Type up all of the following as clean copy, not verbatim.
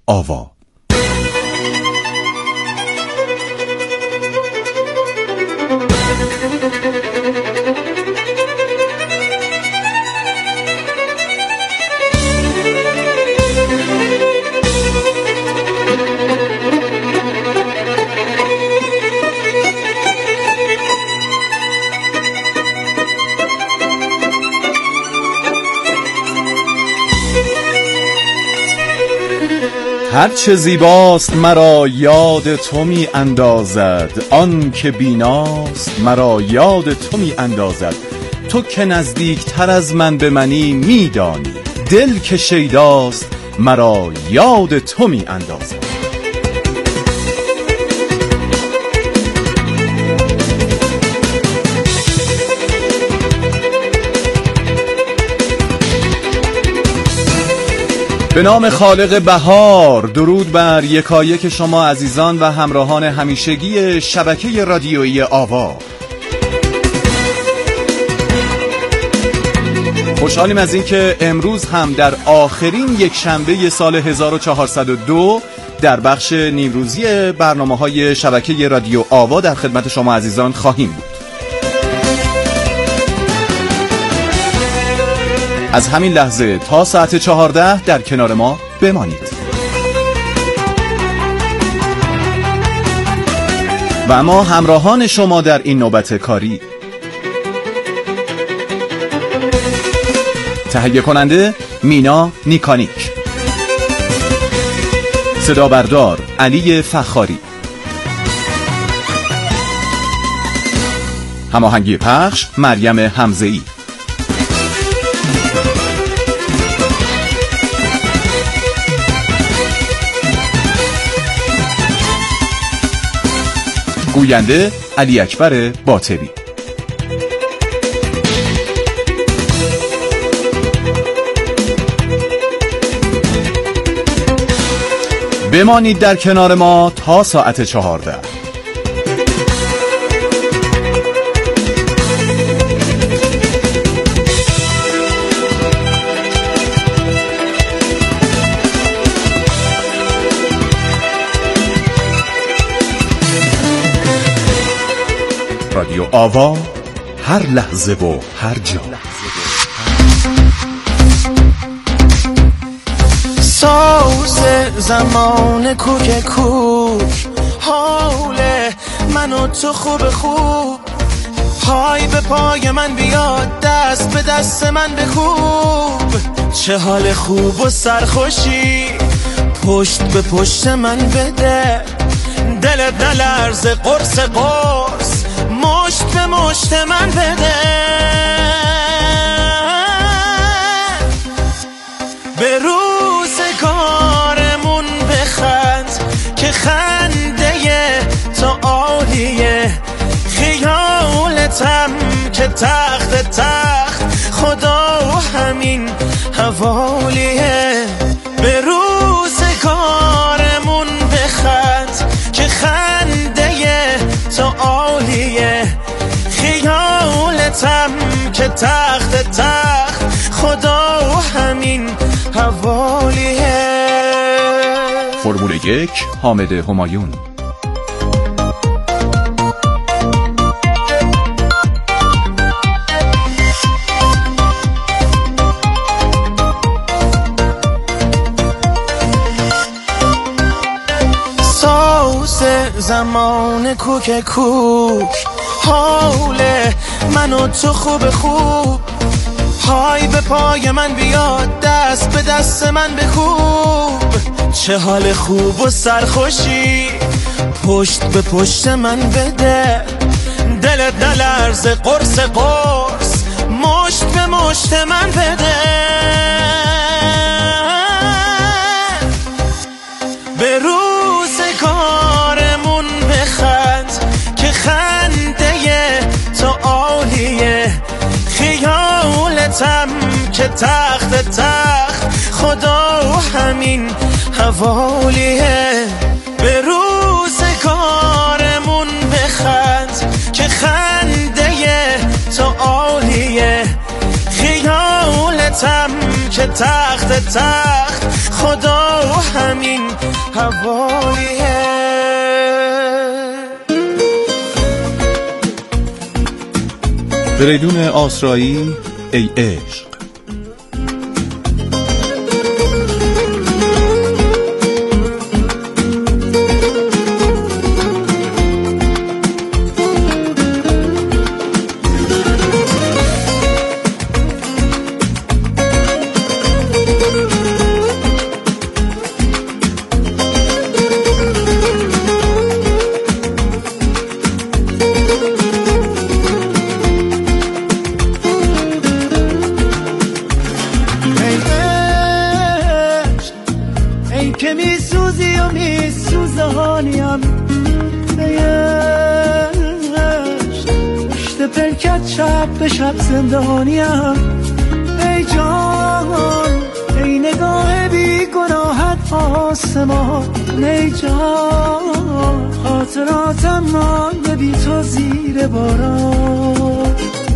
آوا. هرچه زیباست مرا یاد تو می اندازد، آن که بیناست مرا یاد تو می اندازد. تو که نزدیک تر از من به منی می دانی، دل که شیداست مرا یاد تو می اندازد. به نام خالق بهار، درود بر یکایک شما عزیزان و همراهان همیشگی شبکه رادیویی آوا. خوشحالیم از اینکه امروز هم در آخرین یک شنبه سال 1402 در بخش نیمروزی برنامه‌های شبکه رادیو آوا در خدمت شما عزیزان خواهیم بود. از همین لحظه تا ساعت 14 در کنار ما بمانید. و ما همراهان شما در این نوبت کاری. تهیه کننده مینا نیکانیک، صدا بردار علی فخاری، هماهنگی پخش مریم حمزه‌ای. گوینده علی اکبر باطری. بمانید در کنار ما تا ساعت 14. رادیو آوا، هر لحظه و هر جا. ساز زمان کوک کوک، حال من و تو خوب خوب، پای به پای من بیاد، دست به دست من بکوب. چه حال خوب و سرخوشی، پشت به پشت من بده، دلت نلرزه قرص قرص، مشت به مشت من بده. به روزگارمون بخند که خنده تو عالیه، خیالتم که تخت تخت خدا و همین حوالیه. به روزگارمون بخند که خنده تو عالیه، خیالتم که تخت تخت خدا و همین حوالیه. فرمول 1 حامد همایون. ساز زمان کوک کوک، حال من و تو خوب خوب، پای به پای من بیاد، دست به دست من بکوب. چه حال خوب و سرخوشی، پشت به پشت من بده، دلت نلرزه قرص قرص، مشت به مشت من بده. به روزگارمون بخند که خنده تو عالیه، خیالتم که تخت تخت خدا و همین حوالیه. به روزگارمون بخند که خنده تو عالیه، خیالتم که تخت خدا و همین هواییه. فریدون آسرایی، ای عشق. که می سوزی و می سوزانیم پشت پرکت شب به شب زندانیم. ای جان ای نگاه بی گناهت آسمان، ای جان خاطراتم مانده بی تو زیر باران.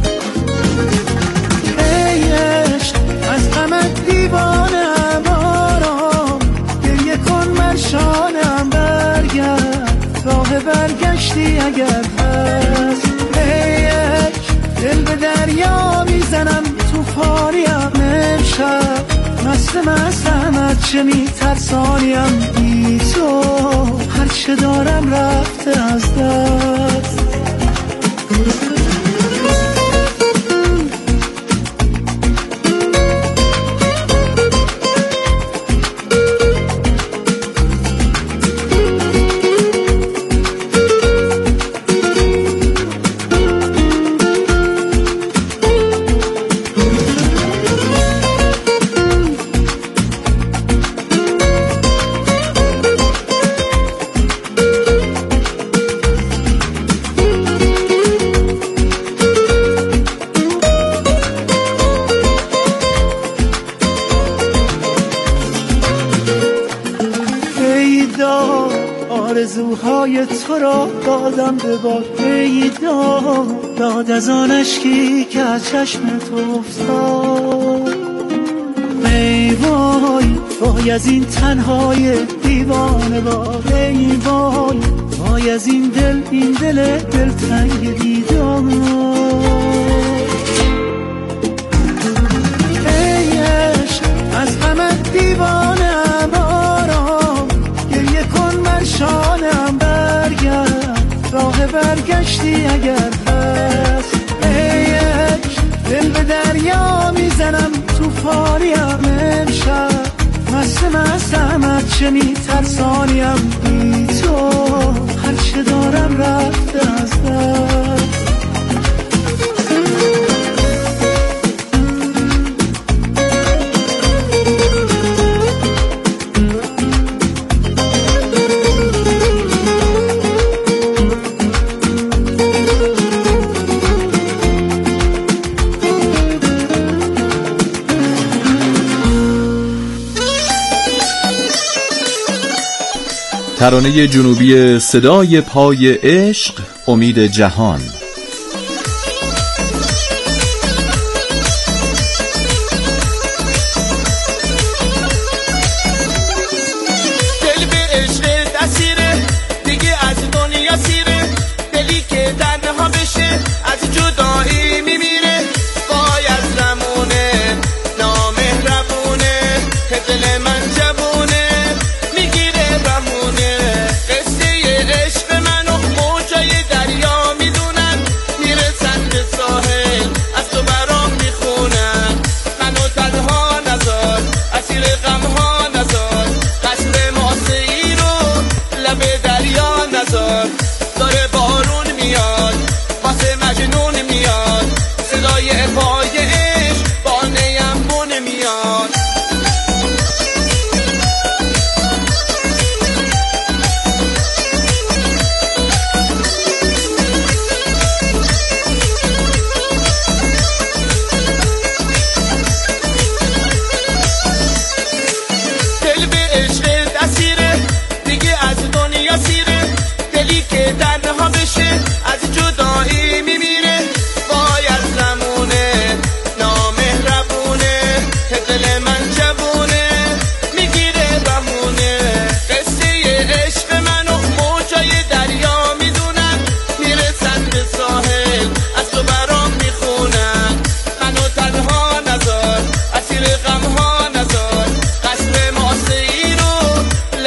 ای عشق از غمت دیوانم آرام، گریه کن مرشانم برگرد، راه برگشتی اگر هست. ای عشق دل به دریا میزنم توفانیم، امشب مستم چه میترسانیم، بی تو هرچه دارم رفته از دست. آرزوهای تو را دادم به باد، ای داد از آن اشکی که از چشم تو افتاد. ای وای از این تنهای دیوانه باد، ای وای از این دل تنگ دیدار. ای عشق از غمت دیوانم آرام، گریه کن مرشانم برگرد، راه برگشتی اگر هست. ای عشق دل به دریا میزنم توفانیم، امشب مستم چه میترسانیم، بی تو هرچه دارم رفته از دست. ترانه جنوبی صدای پای عشق، امید جهان. دل به عشق دسیره دیگه از دنیا سیره، دلی که تنها بشه از جدایی میمیره. وای از رمونه نامهربونه، دل من جوونه میگیره بمونه. قصه عشق منو موجای دریا میدونن،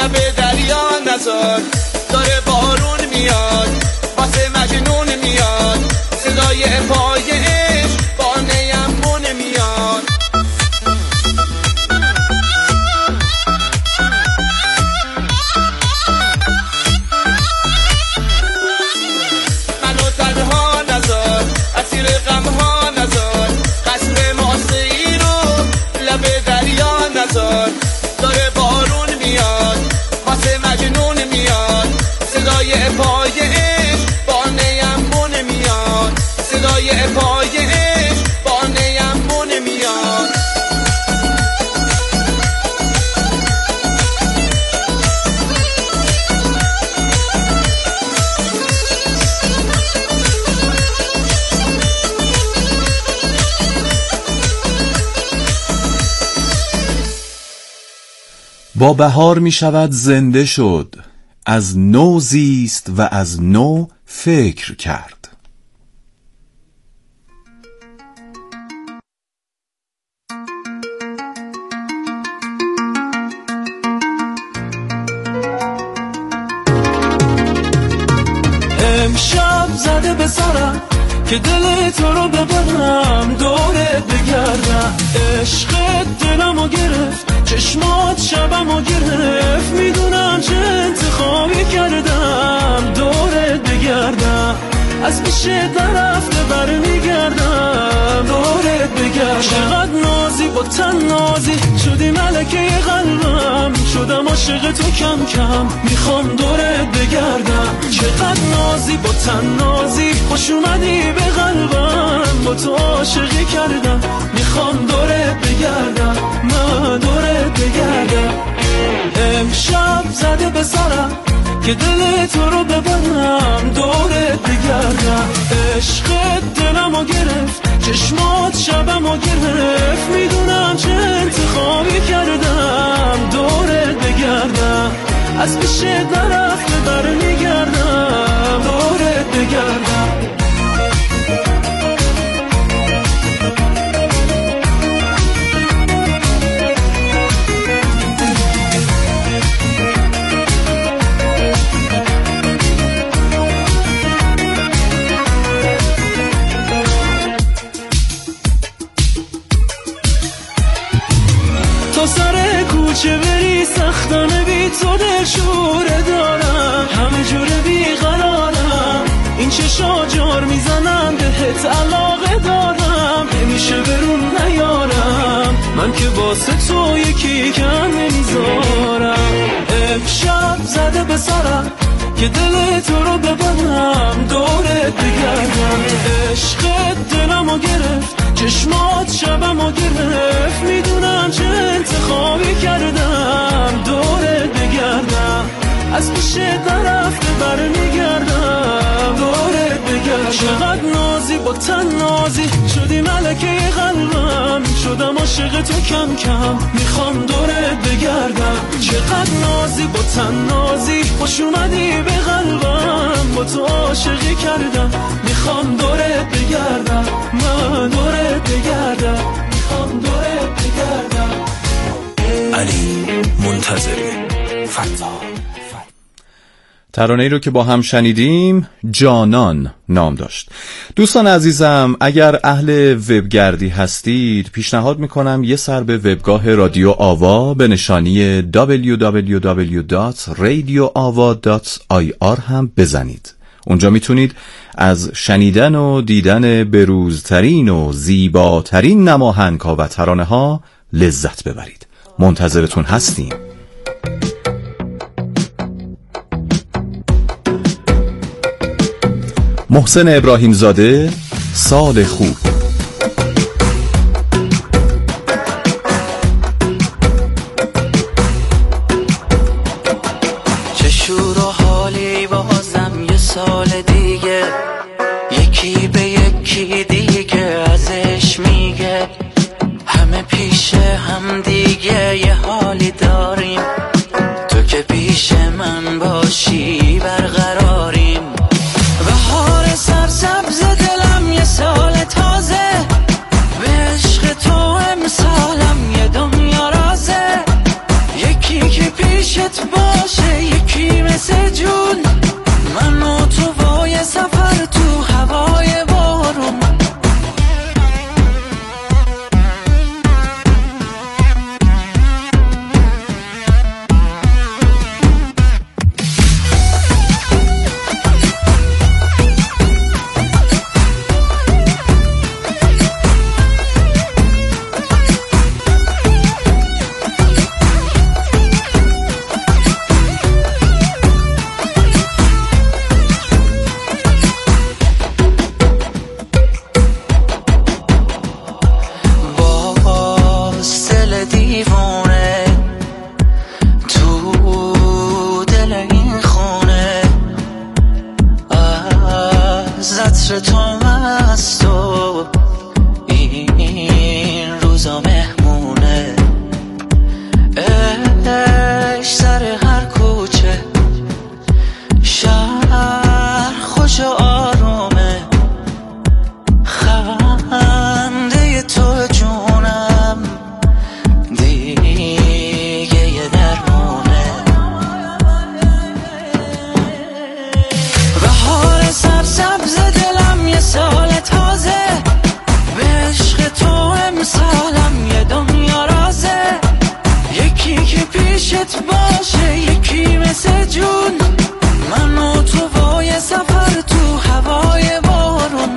لب دریا نزار داره بارون میاد واسه مجنون میاد صدای پای عشق با نیمون میاد منو تنها نزار اسیر غمها نزار قصر ماسه‌ای رو لب دریا نزار داره بارون میاد واسه مجنون میاد صدای پای عشق با نیمون میاد صدای پای عشق با نیمون میاد با بهار می شود زنده شد، از نو زیست و از نو فکر کرد. امشب زده به سرم که دل تو رو ببرم دورت بگردم عشقت دلمو گرفت چشمات شبمو گرفت میدونم چه انتخابی کردم دورت بگردم از پیش درفته برمیگردم دورت بگردم چقدر نازی با تن نازی شدی ملکه قلبم شدم عاشق تو کم کم میخوام دورت بگردم چقدر نازی با تن نازی خوش اومدی به قلبم با تو عاشقی کردم میخوام دورت بگردم من دورت بگردم امشب زده به سرم که دل تو رو ببرم دورت بگردم عشقت دلمو گرفت چشمات شبمو گرفت میدونم چه انتخابی کردم دورت بگردم از پیش درفته برمیگردم دورت بگردم چه بری سختانه بی تو دل شوره دارم همه جوره بی قرارم این چشا جار میزنم بهت علاقه دارم نمیشه برون نیارم من که واسه تو یکی کم نمیذارم امشب زده به سرم که دل تو رو ببرم دورت بگردم عشقت دلمو گرفت چشمات شبمو گرفت میدونم چه انتخابی کردم دورت بگردم از پیش درفته برمیگردم دورت بگردم چقدر نازی با تن نازی شدی ملکه قلبم شدم عاشق تو کم کم میخوام دورت بگردم چقدر نازی با تن نازی خوش اومدی به قلبم با تو عاشقی کردم میخوام دورت بگردم من دورت بگردم میخوام دورت بگردم علی منتظری فتا ترانه‌ای رو که با هم شنیدیم جانان نام داشت. دوستان عزیزم اگر اهل وبگردی هستید پیشنهاد میکنم یه سر به وبگاه رادیو آوا به نشانی www.radioava.ir هم بزنید. اونجا میتونید از شنیدن و دیدن بروزترین و زیباترین نماهنگ‌ها و ترانه‌ها لذت ببرید. منتظرتون هستیم. محسن ابراهیم زاده، سال خوب. چه شور و حالی بازم یه سال دیگه یکی به یکی دیگه ازش میگه همه پیش هم دیگه یه حالی داریم تو که پیش من باشی برقراریم بهار سرسبز دلم یه سال تازه پیشت باشه یکی مثل جون، من و تو وای سفر تو هوای بارون. عطر تو مست و این روزا مهمونه، عشق سر هر کوچه شهر خوش و آرومه، خنده تو جونم دیگه یه درمونه. بهار سبز دلم یه سال تازه، به عشق تو امسالم یه دنیا رازه، یکی که پیشت باشه یکی مثل جون، من و تو وای سفر تو هوای بارون.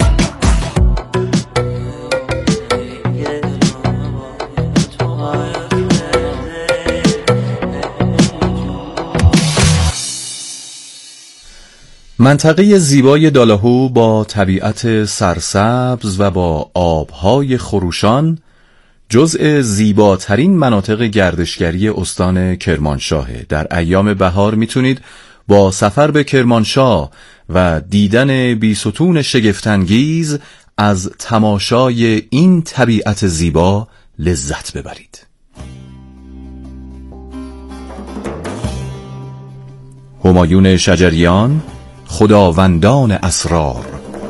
منطقه زیبای دالاهو با طبیعت سرسبز و با آبهای خروشان جزء زیباترین مناطق گردشگری استان کرمانشاه. در ایام بهار میتونید با سفر به کرمانشاه و دیدن بیستون شگفت‌انگیز از تماشای این طبیعت زیبا لذت ببرید. همایون شجریان، خداوندان اسرار.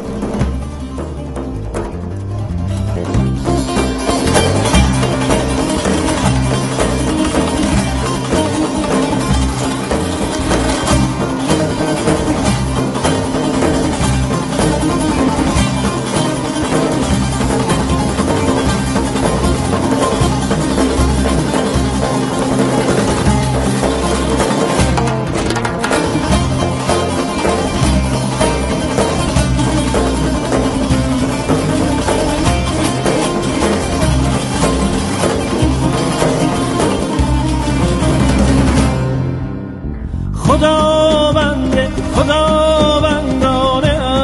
خداوندان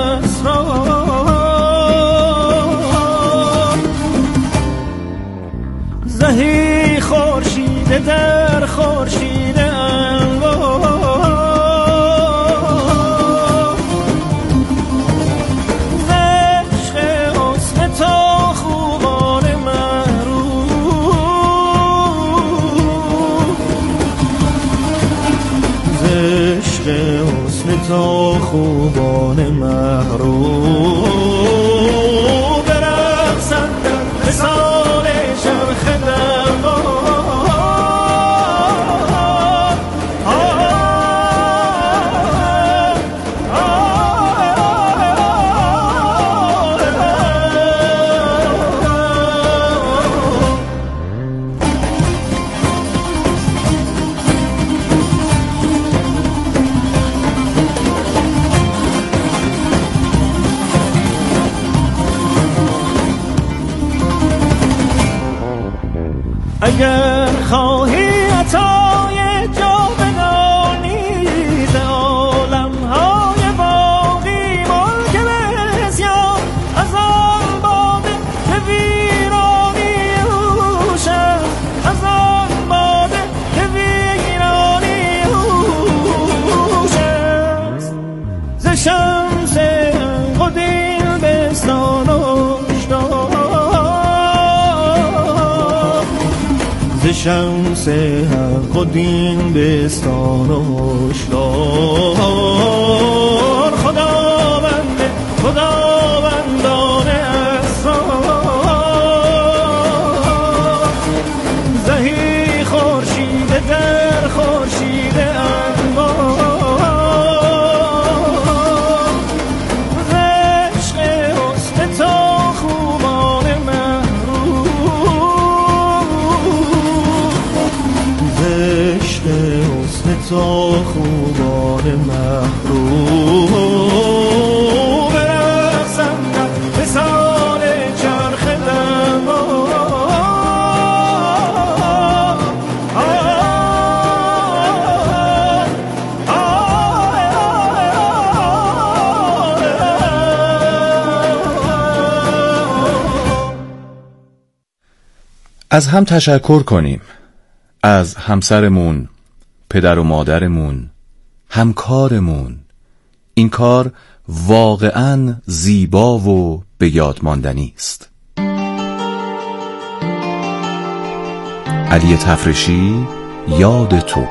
اسرار، زهی خورشید در خورشید انوار، عشق حسن تو خوبان محروم، عشق حسن تو خوبان محروم، برقصند در مثال شرخ اگر خواهی عطای جاودانی ز عالم‌های باقی ملک بسیار، از آن باده که ویرانی اوش است، از آن باده که ویرانی اوش است، ز شمس قدیم بستان ز شمس حق و دین بستان و هشدار، خداوندان اسرار، زهی خورشید در خورشید خوبان محروم برقصم به سال چرخ از هم تشکر کنیم، از همسرمون، پدر و مادرمون، همکارمون. این کار واقعاً زیبا و به یاد ماندنی است. علی تفرشی، یاد تو.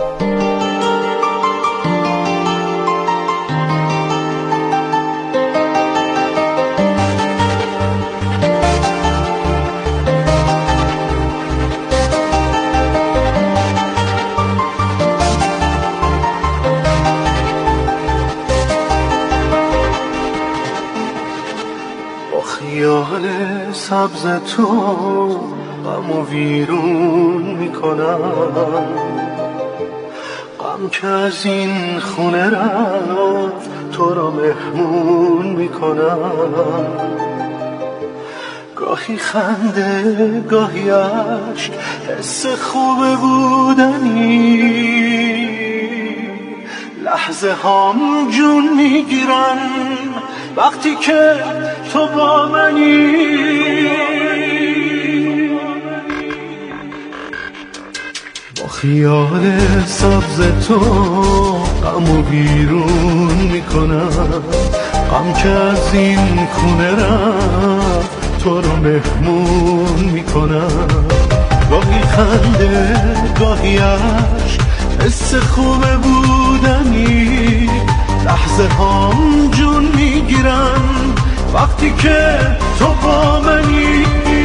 خیال سبز تو غم و ویرون میکنم، غم که از این خونه رفت تو را مهمون میکنم. گاهی خنده گاهی عشق، حس خوب بودنی، لحظه هام جون میگیرن وقتی که تو با منی. با خیال سبز تو غم و بیرون میکنم، غم که از این خونه رفت تو رو مهمون میکنم. گاهی خنده گاهی عشق، حس خوب بودنی، لحظه هام جون میگیرن وقتی که تو با منی.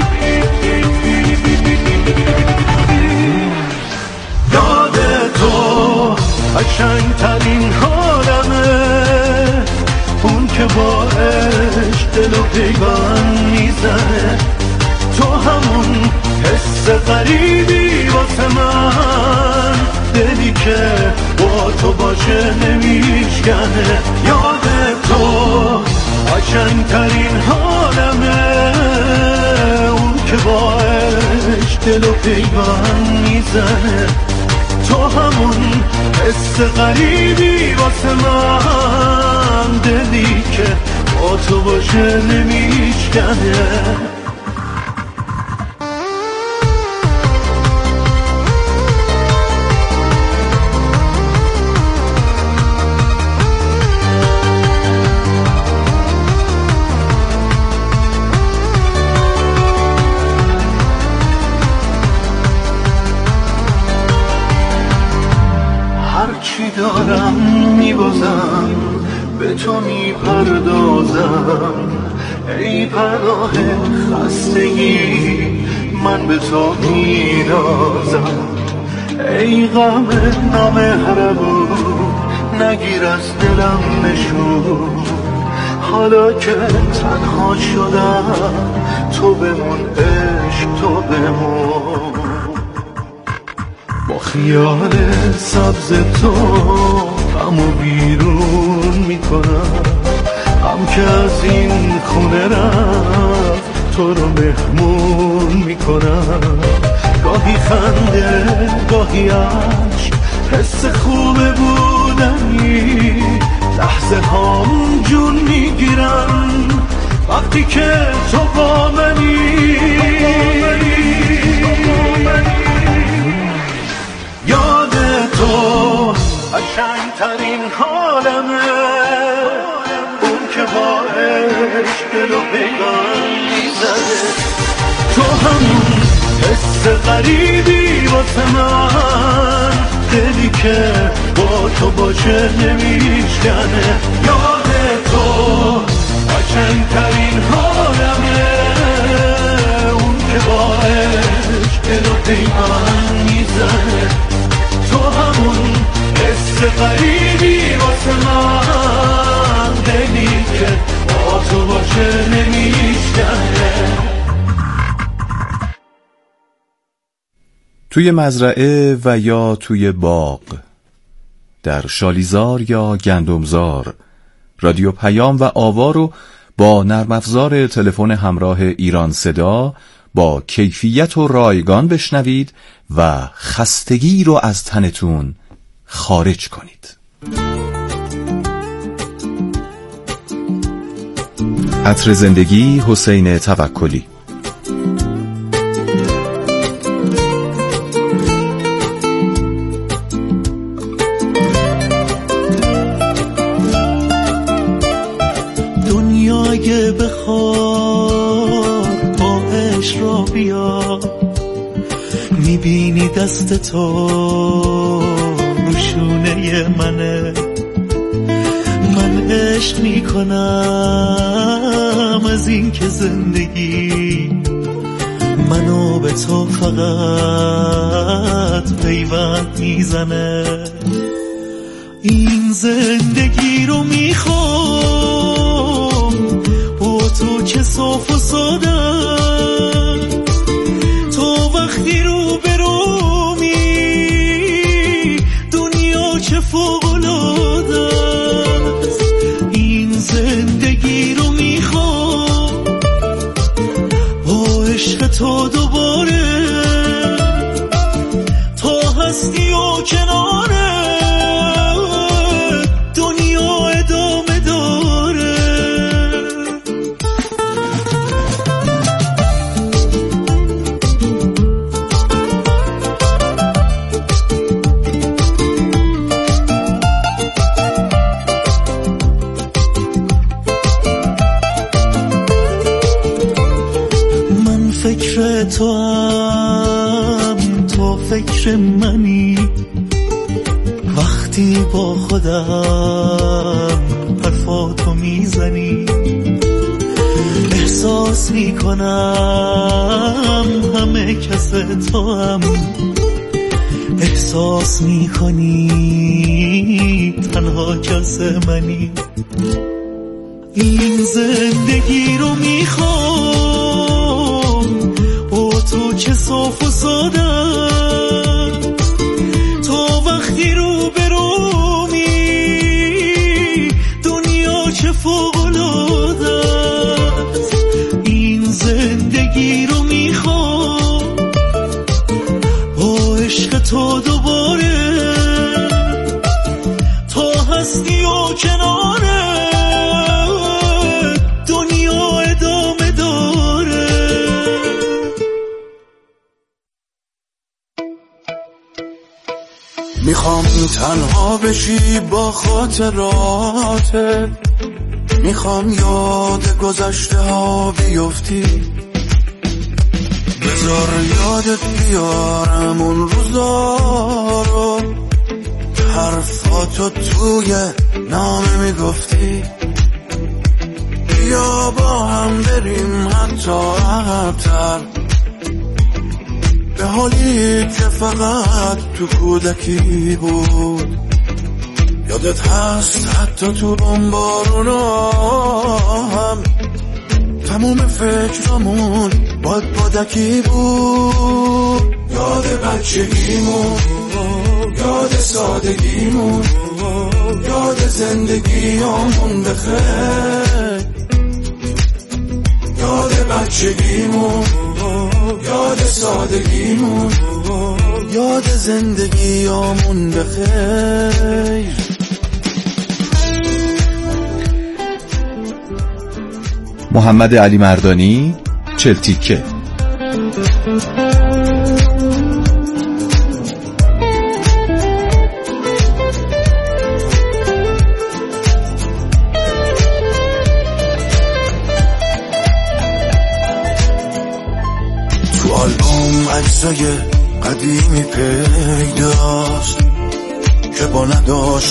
یاد تو قشنگترین حالمه، اون که با عشق دل و پیوند میزنه. تو همون حس غریبی واسه من، دلی که با تو باشه نمیشکنه. یاد تو قشنگترین حالمه، اون که با عشق دل و پیوند میزنه. تو همون حس غریبی واسه من، دلی که با تو باشه نمیشکنه. هرچی دارم میبازم به تو میپردازم. ای پناه خستگی من به تو میرازم. ای غم نامهربون نگیر از دلم نشون. حالا که تنها شدم تو بمون عشق، تو بمون. با خیال سبز تو غم و بیرون میکنم، غم که از این خونه رفت تو رو مهمون میکنم. گاهی خنده گاهی عشق، حس خوب بودنی، لحظه هام جون میگیرن وقتی که تو با منی. یاد تو قشنگترین حالمه، اون که با عشق دل و پیوند میزنه. تو همون حس غریبی واسه من، دلی که با تو باشه نمیشکنه. یاد تو قشنگترین حالمه، اون که با عشق دل و پیوند میزنه. تو همون حس غریبی واسه من، دلی که با تو باشه نمیشکنه. توی مزرعه و یا توی باغ، در شالیزار یا گندمزار. رادیو پیام و آوا رو با نرم افزار تلفن همراه ایران صدا با کیفیت و رایگان بشنوید و خستگی رو از تنتون خارج کنید. عطر زندگی، حسین توکلی. دنیای بخوار با عشق را بیا، میبینی دست تو روشونه منه، من عشق میکنم از این که زندگی منو به تو فقط پیوند میزنه. این زندگی رو میخوام با تو که صاف و ساده، تو وقتی رو برومی دنیا چه فوق‌العاده است. این زندگی رو میخوام با عشق تو دوباره، تا هستی و کناره دنیا ادامه داره. من فکر تو هم، تو فکر منی، وقتی با خودم حرفاتو میزنی احساس میکنم همه کس تو هم، احساس میکنی تنها کس منی. این زندگی رو میخوام با تو که صاف و ساده، تو وقتی رو برومی دنیا چه فوق‌العاده است. این زندگی رو میخوام با عشق تو دوباره، تا هستی و کناره دنیا ادامه داره. میخوام تنها بشی با خاطراتت، میخوام یاد گذشته ها بیفتی، بذار یادت بیارم اون روزا رو، حرفاتو توی نامه میگفتی، بیا با هم بریم حتی عقب‌تر، به حالی که فقط تو کودکی بود. یادت هست حتی تو بمبارونا هم تموم فکرامون بادکی بود. یاد بچگیمون، یاد سادگیمون، یاد زندگیامون بخیر. یاد بچگیمون، یاد سادگیمون، یاد زندگیامون بخیر. محمد علی مردانی، چلتیکه. تو آلبوم عکسای قدیمی پیداست که با نداشت